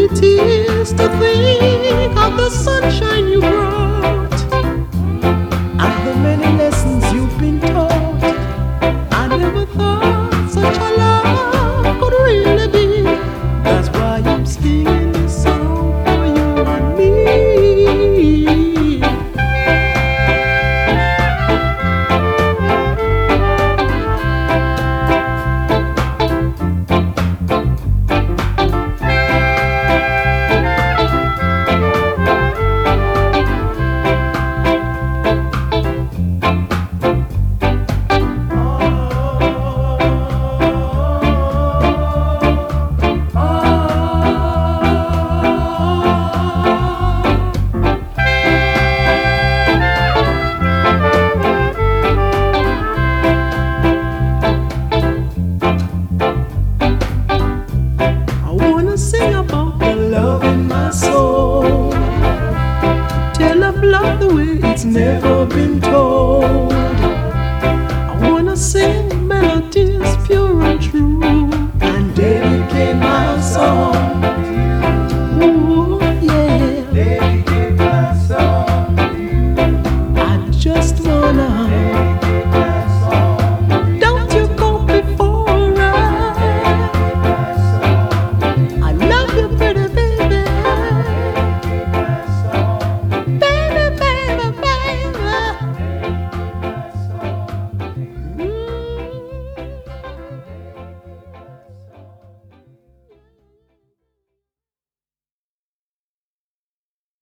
it is to think of the sunshine you brought and the many lessons you've been taught. I never thought such a love could really be. That's why I'm singing this song for you and me. Sing about the love in my soul. Tell of love the way it's never been told.